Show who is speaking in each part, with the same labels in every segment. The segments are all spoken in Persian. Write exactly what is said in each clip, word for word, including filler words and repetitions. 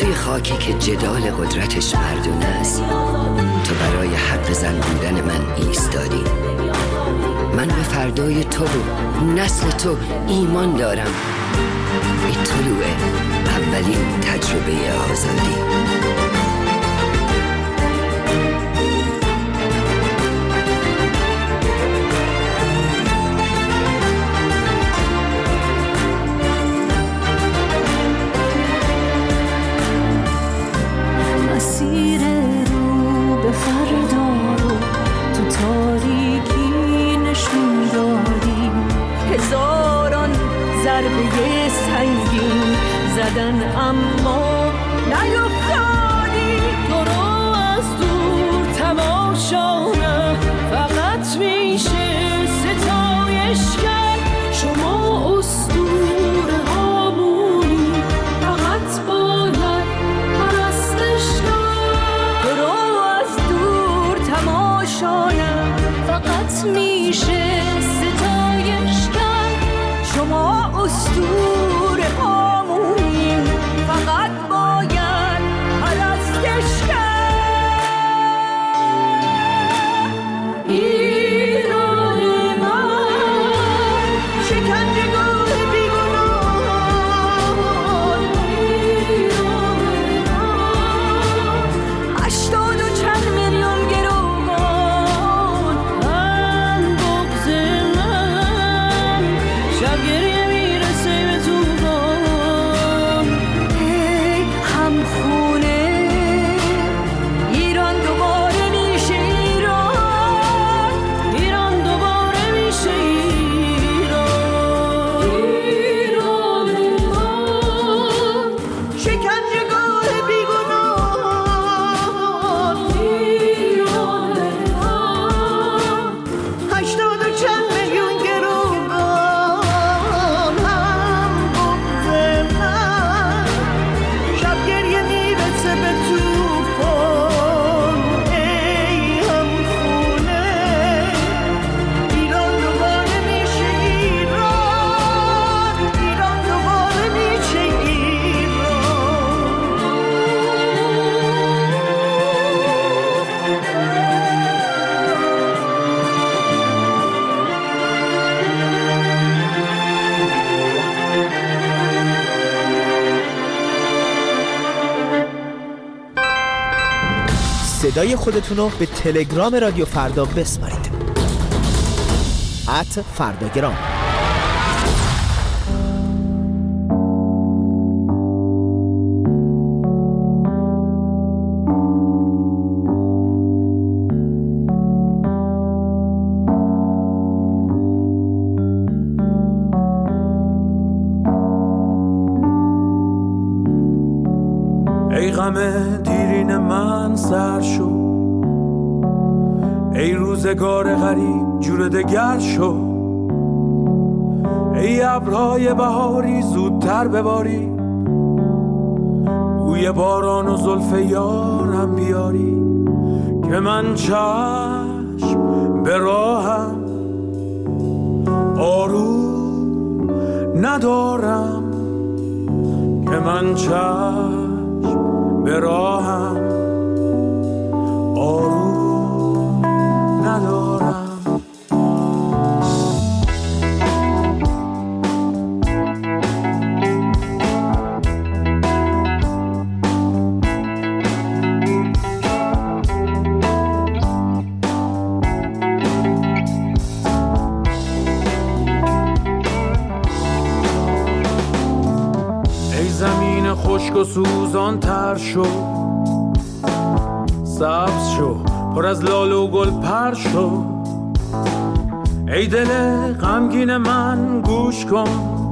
Speaker 1: توی خاکی که جدال قدرتش مردونه است تو برای حق زن بودن من ایستادی. من به فردای تو و نسل تو ایمان دارم. ای طلوع اولین تجربه آزادی.
Speaker 2: مسیر رو به فردا رو تو تاریکی نشون دادی. هزاران ضربه سنگین زدن اما نیفتادی. تو رو از دور تماشا نه فقط میشه ستایش کرد. شما اسطوره هامونی فقط باید پرستش کرد. تو رو از دور تماشا نه فقط میشه ستایش کرد. شما اسطوره هامونی فقط باید پرستش کرد. ایران من شکنجهگاه بیگناهان. ایران من هشتاد و چند میلیون گروگان. من بغض من شب گریه میرسه به توفان. ای همخونه ایران دوباره میشه ایران. ایران دوباره میشه ایران. ایران من شکنجهگاه بیگناهان. ایران من هشتاد و چند میلیون گروگان. هم بغض من شب گریه میرسه به توفان. ای همخونه ایران دوباره میشه ایران. ایران دوباره میشه
Speaker 3: صدای خودتون رو به تلگرام رادیو فردا بسپارید. ات فرداگرام.
Speaker 4: ای غم دیرین من سر شو. ای روزگار غریب جور دگر شو. ای ابرهای بهاری زودتر بباری. بوی باران و زلف یارم بیاری. که من چشم به راهم آروم ندارم. که من چشم به راهم آروم ندارم. ای زمین خشک و سوزان تر شو. سبز شو پر از لاله و گل پر شو. ای دل غمگین من گوش کن.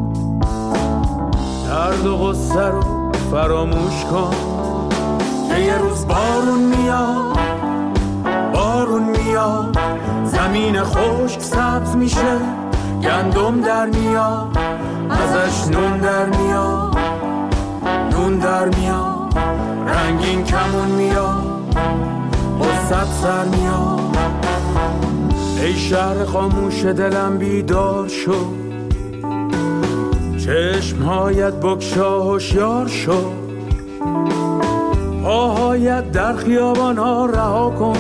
Speaker 4: درد و غصه رو فراموش کن. که یه روز بارون میاد. بارون میاد. زمین خشک سبز میشه. گندم در میاد. ازش نون در میاد. نون در میاد. رنگین کمون میاد. غصت سر میاد. ای شهر خاموش دلم بیدار شو. چشمهایت بگشا هوشیار شو. پاهایت در خیابان ها رها کن،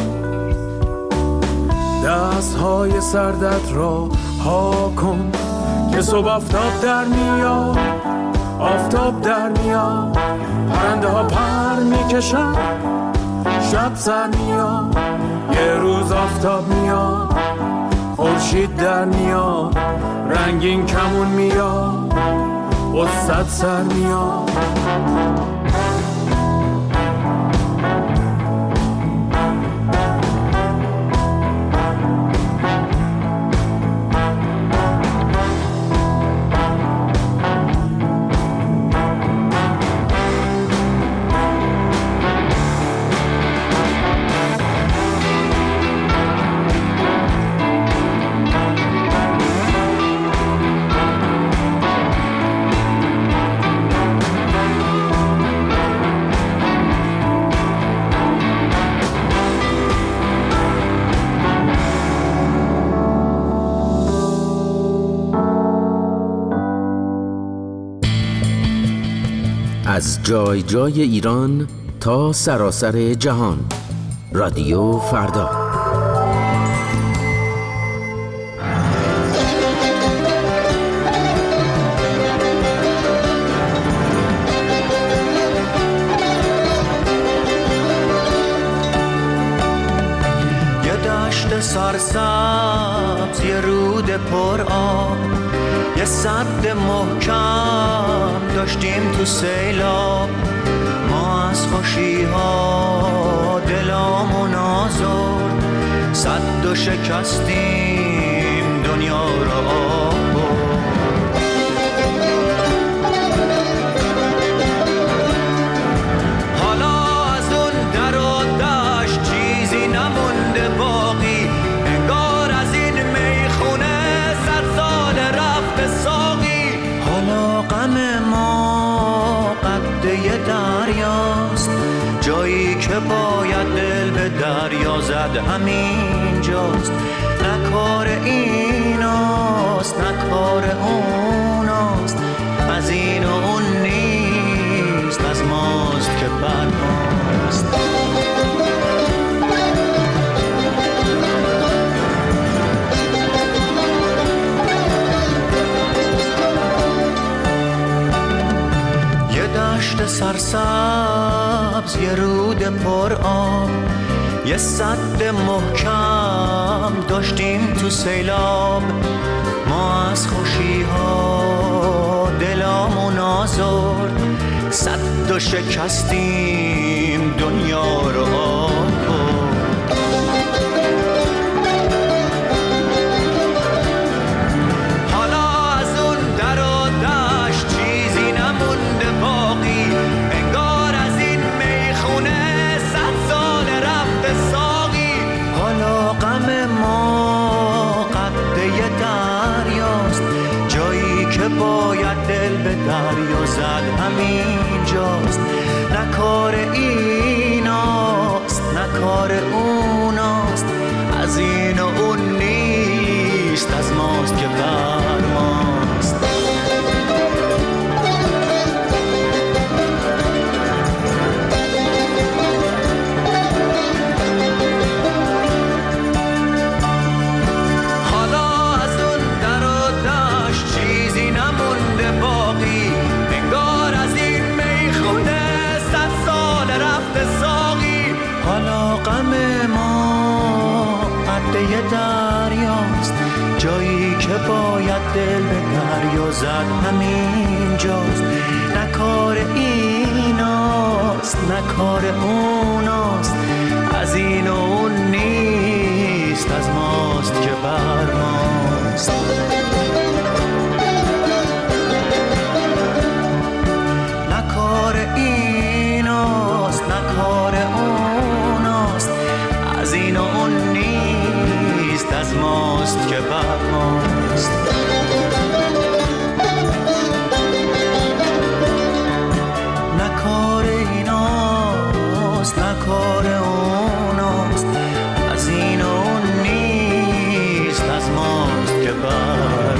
Speaker 4: دست های سردت را ها کن که صبح آفتاب در میاد، آفتاب در میاد، پرنده ها پر میکشن، شب سر میاد، یه روز آفتاب میاد، خورشید در میاد، رنگین کمون میاد، قصت سر میاد.
Speaker 5: از جای جای ایران تا سراسر جهان، رادیو فردا.
Speaker 6: یه دشت سرسبز، یه رود پر آب، یه سد محکم داشتیم تو سیلاب. ما از خوشی ها دلامون آزرد، سد و شکستیم دنیا را آب برد. حالا از اون در و دشت چیزی نمونده باقی، انگار از این میخونه صد سال رفته ساقی. حالا غم ما قده دریاست، جایی که باید دل به دریا زد همین جاست. نه کار ایناست نه کار اوناست، از این و اون نیست، از ماست که بر ماست. یه دشت سرسبز، یه رود پر آب، یه سد محکم داشتیم تو سیلاب. ما از خوشی ها دلامون آزرد، سد و شکستیم دنیا رو آب برد. حالا از اون در و دشت چیزی نمونده باقی، انگار از این میخونه صد سال رفته ساقی. حالا غم ما قده دریاست، جایی که باید دل به دریا زد همین جاست. نه کار ایناست نه کار اوناست، از این و اون نیست، از ماست که بر ماست. حالا از اون در و دشت چیزی نمونده باقی، انگار از این میخونه صد سال رفته ساقی. حالا غم ما قده دریاست، جایی که باید دل به دریا زد همین جاست. نه کار ایناست نه کار اوناست، از این و اون نیست، از ماست که بر ماست. نه کار ایناست نه کار اوناست، از این و اون نیست، از ماست که بر ماست. نه کار ایناست نه کار اوناست، از این و اون نیست، از ماست که بر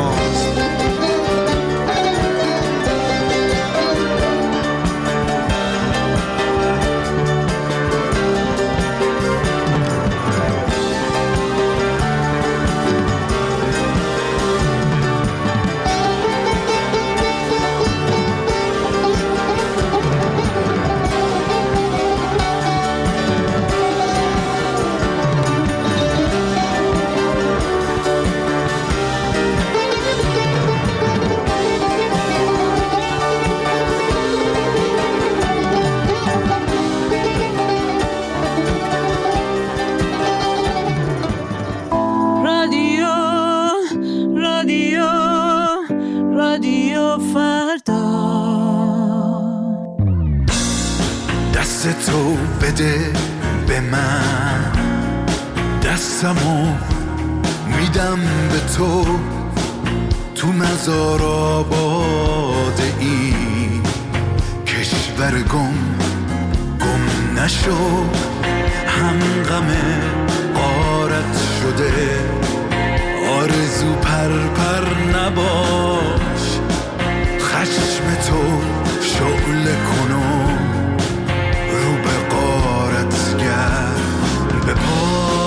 Speaker 6: ماست.
Speaker 7: دست تو بده به من، دستمو میدم به تو، تو مزار آباد این کشور گم گم نشو، هم غم غارت شده، آرزو پر پر نباش، خشم تو شعله کنو رو به غارت گرد بپاش.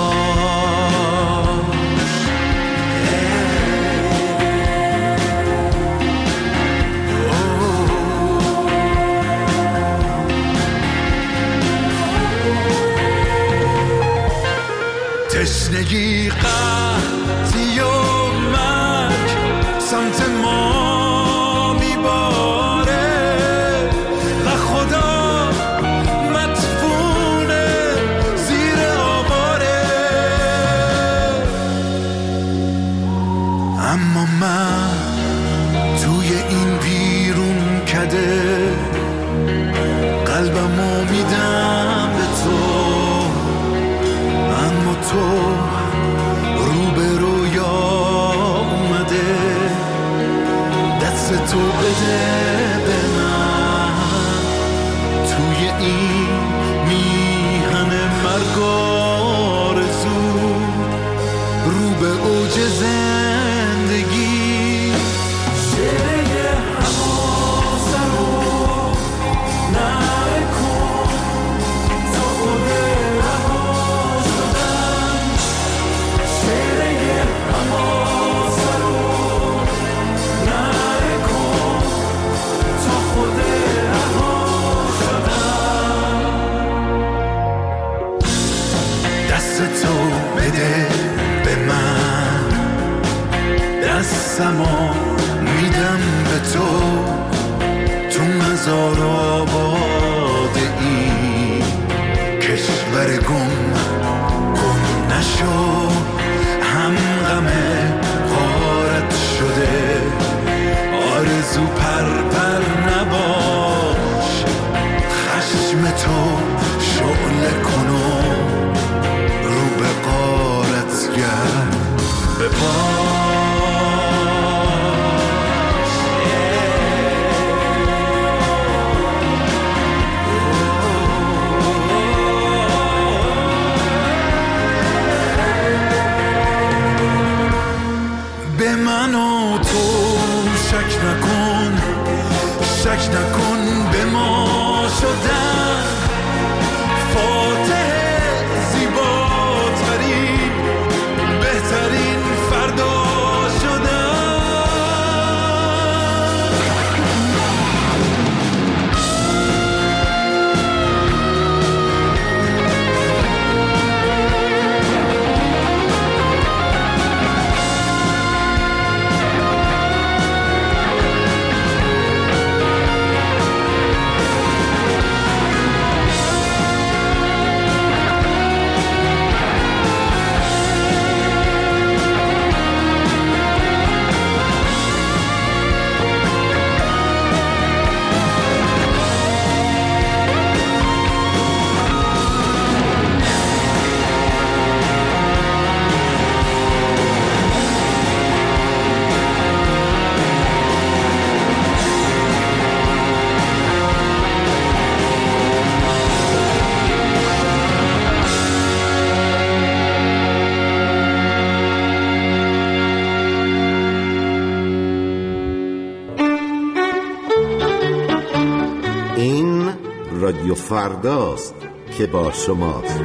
Speaker 7: تشنگی قحطی و مرگ سمت ما میباره و خدا مدفونه زیر آواره، اما من توی این بیرون کده قلبمو میدم به تو، اما تو رو به رویا اومده، دست تو بده به من، توی این میهن مرگ آرزو رو به اوج زندگی. شعله حواسه رو نکن تا خود رها شدن، شعله حواسه رو نکن تا خود رها شدن، دست تو بده به من، دستمو میدم به تو، تو مزار آباد این کشور گم گم نشو، هم غم غارت شده، آرزو پر پر نباش، خشم تو شعله کنو رو به غارت گرد بپاش. به من و تو شک نکن، شک نکن به ما شدن، فاتح زیباترین بهترین فردا شدن.
Speaker 8: رادیو فرداست که با شماست.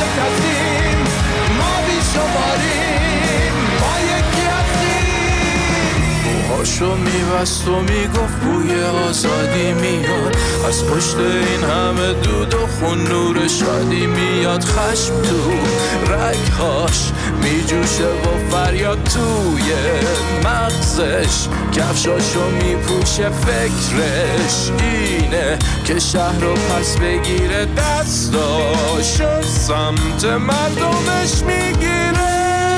Speaker 2: شماریم ما یکی هستیم.
Speaker 4: چشاشو میبست و میگفت بوی آزادی میاد از پشت این همه دود و خون نور شادی میاد. خشم تو رگهاش میجوشه و فریاد توی مغزش کفشاشو میپوشه. فکرش اینه که شهر رو پس بگیره دستاشو سمت مردمش میگیره.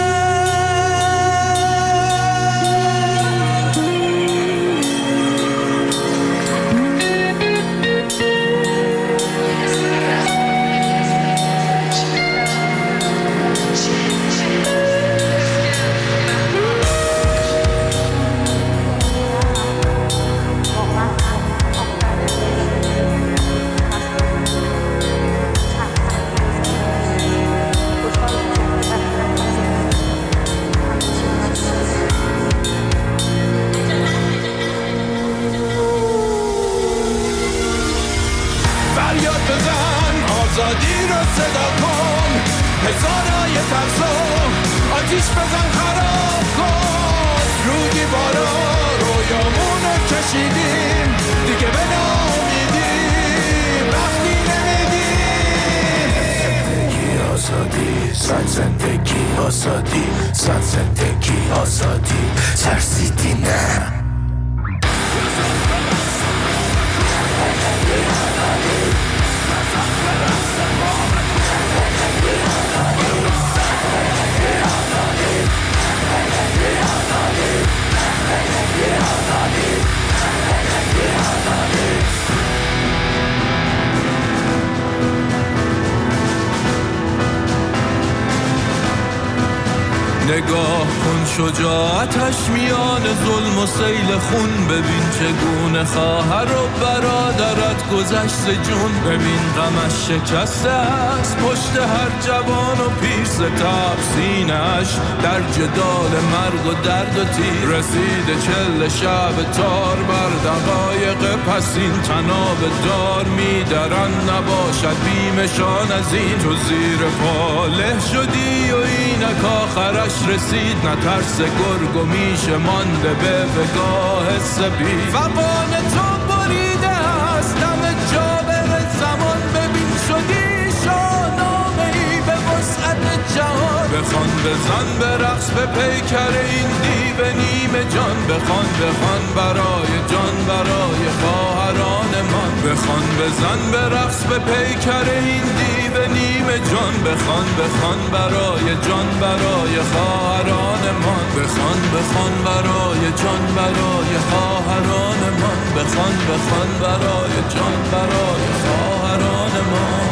Speaker 4: نگاه کن شجاعتش میان ظلم و سیل خون. ببین چگونه خواهر و برادرت گذشت جون. ببین غمش شکسته است پشت هر جوان و پیر. ستاب سینه‌اش در جدال مرگ و درد و تیر. رسیده چل شب تار بر دقایق پسین. تناب دار میدرن نباشد بیمشان از این. تو زیر پاله شدی و اینک آخرش رسید. نترس گرگ و میشه مانده به بگاه سپید. فقان تو بریده است دم جابر زمان. ببین شدی شاهنامه ای به وسعت جهان. بخوان بزن به رقص به پیکر این دیو نیمه جان. بخوان بخوان برای جان برای خواهران من. بخوان بزن به رقص به پیکر این دیو نیمه جان. بخوان بخوان برای جان برای خواهران من. بخوان بخوان برای جان برای خواهران من. بخوان بخوان برای جان برای خواهران من.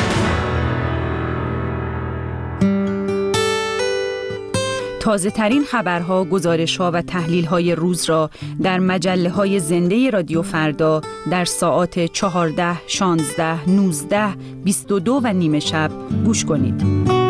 Speaker 9: تازه ترین خبرها، گزارش‌ها و تحلیل‌های روز را در مجله‌های زنده رادیو فردا در ساعات چهارده، شانزده، نوزده، بیست و دو و نیمه شب گوش کنید.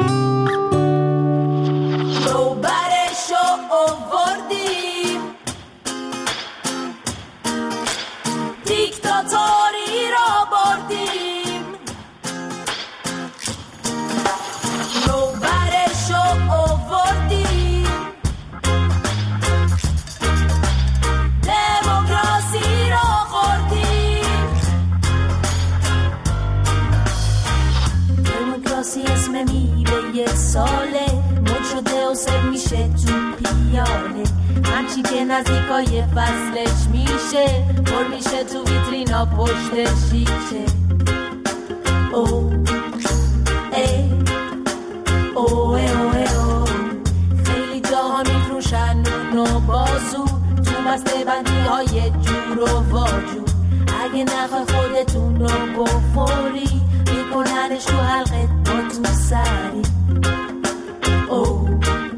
Speaker 10: نزدیکای فصلش میشه پر میشه تو ویترینا پشت شیشه. او ای او ای او ای او خیلی جاها میفروشن نون و بازو تو بسته بندی های جور و واجو. اگه نخوای خودتون رو بخوری میکننش تو حلقه با تو سری. او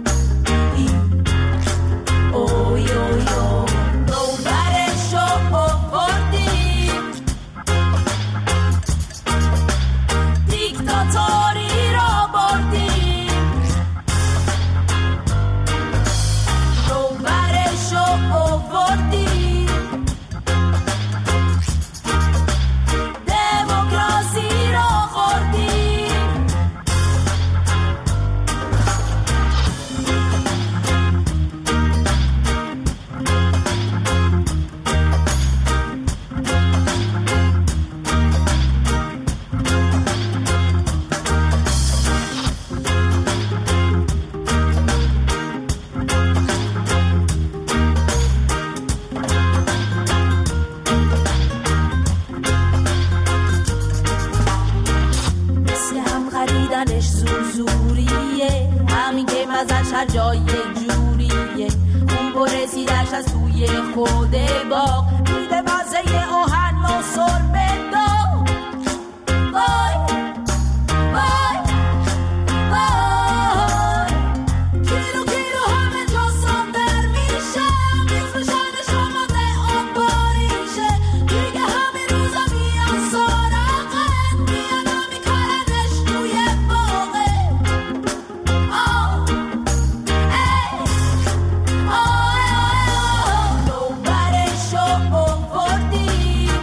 Speaker 10: اوی اوی او نوبرشو آوردیم. دیکتاتوری را بردیم. نوبرشو آوردیم. دموکراسی را خوردیم. همین که مزش هر جای جوریه اون برسیدش از توی خود باغ میده مزه آهن ما سر بداغ وای وای وای کیلو کیلو همه جا سندر میشم میفروشن شما ده آن باریشه دیگه همین روزا میان سارقت میان میکننش توی باغه آه ای آه نوبرشو بردیم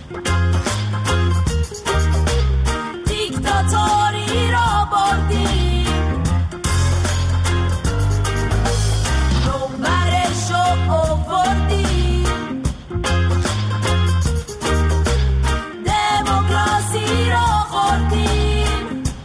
Speaker 10: دیکتاتوری را بردیم نوبرشو بردیم دموکراسی را خوردیم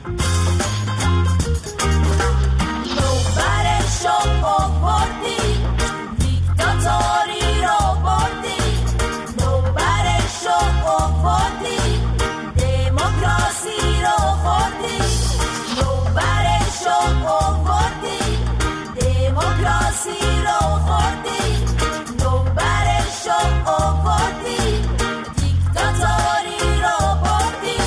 Speaker 10: نوبرشو بردیم دیکتاتوری را بردیم نوبرشو بردیم دموکراسی را خوردیم نوبرشو بردیم دموکراسی را خوردیم نوبرشو بردیم دیکتاتوری را بردیم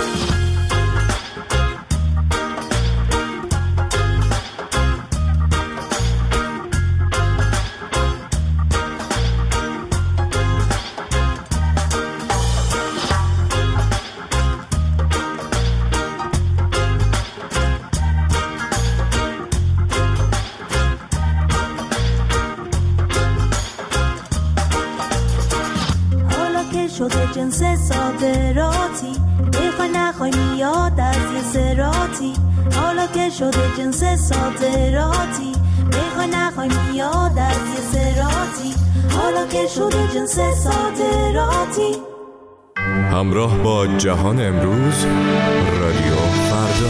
Speaker 10: حالا که شده جنس صادراتی بخوای نخوای میاد از یه سراتی حالا که شده جنس صادراتی بخوای نخوای میاد از یه سراتی حالا که شده جنس صادراتی
Speaker 11: همراه با جهان امروز رادیو فردا.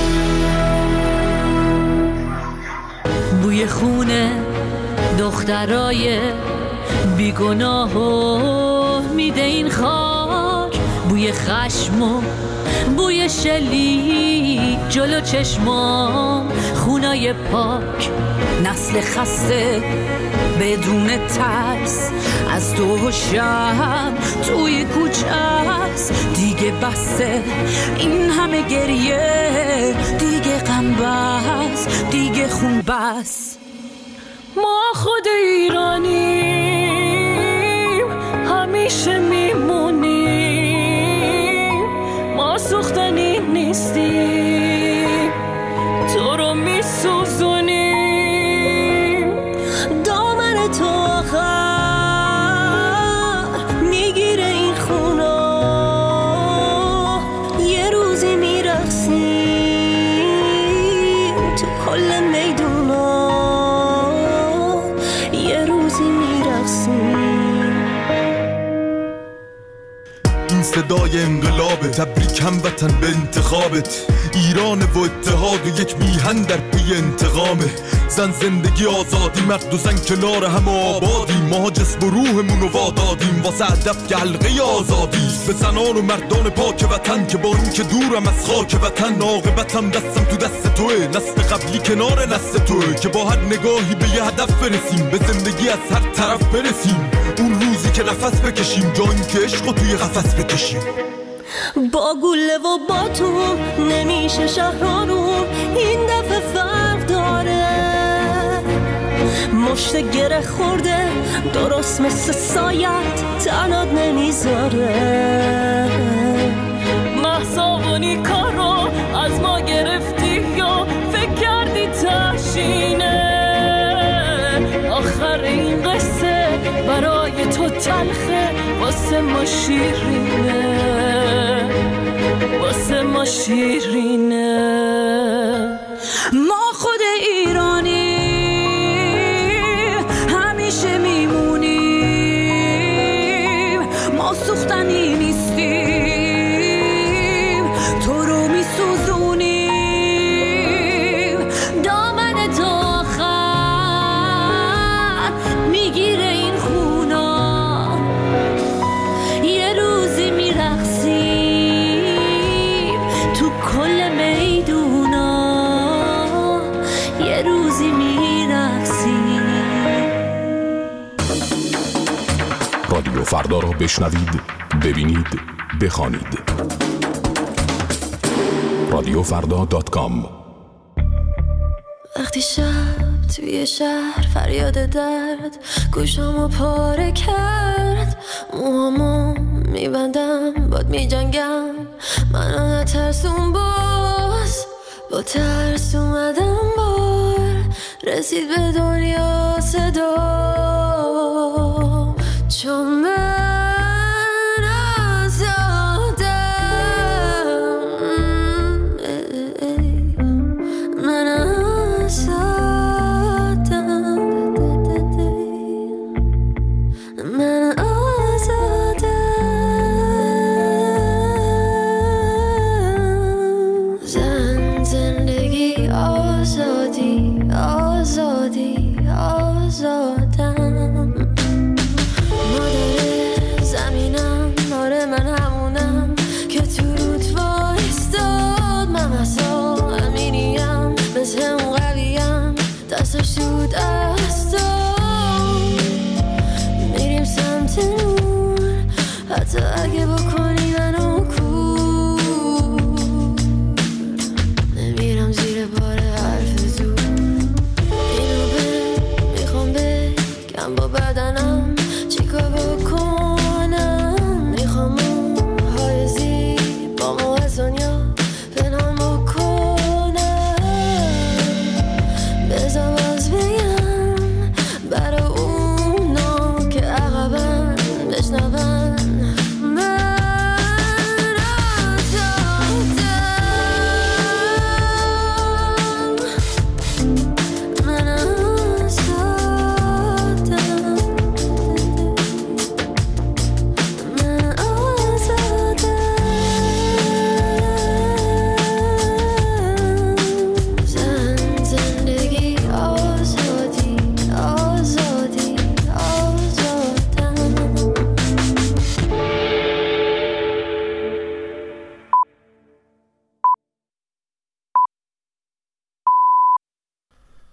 Speaker 12: بوی خونه دخترای بیگناه و میده این خاک بوی خشم و بوی شلیک جلو چشمام خونای پاک نسل خسته بدون ترس از تو و شب توی کوچه است دیگه بسته این همه گریه دیگه غم بس دیگه خون بس ما خود ایرانیم همیشه میمونیم ما سوختنی نیستیم تو رو میسوزونیم دامن تو آخر میگیره این خونا یه روزی میرقصیم تو کل میدونا یه روزی میرقصیم
Speaker 7: این صدای انقلابه تبریکم وطن به انتخابت ایران و اتحاد و یک میهن در پی انتقامه زن زندگی آزادی مرد و زن کنار هم آبادی ما جسم و روحمون رو وادادیم واسه هدف که حلقه آزادی به زنان و مردان پاک وطن که با این که دورم از خاک وطن عاقبتم دستم تو دست توه نسل قبلی کنار نسل توه که با هر نگاهی به یه هدف برسیم به زندگی از هر طرف برسیم اون روزی که نفس بکشیم جا این که عشق رو توی قفس بکشیم
Speaker 12: با گله و با تو نمیشه شهرانون این دفعه فرق داره مشت گره خورده درست مثل سایت تنات نمیذاره محصابونی کارو از ما گرفتی یا فکر کردی تشینه آخر این قصه برای تو تلخه واسه ما شیرینه واسه ما شیرینه ما خود ایرانی همیشه میمونیم ما سوختنی نیستیم تو رو میسوزونیم دامن تو آخر میگیره این خونا یه روزی میرقصیم تو کل میدونا
Speaker 11: فردا را بشنوید، ببینید، بخوانید. رادیو فردا دات کام.
Speaker 12: وقتی شب توی شهر فریاد درد گوشامو پاره کرد، موهامو میبندم باد میجنگم، منو نترسون باز، با ترس اومدم بار، رسید به دنیا صدا، چون من آزادم، من آزادم، من آزادم. زن زندگی آزادی آزادی آزادم. مادر زمینم، آره من همونم که تو رود وایستاد، من مثلا امینیم، مثل اون قویم، دستش تو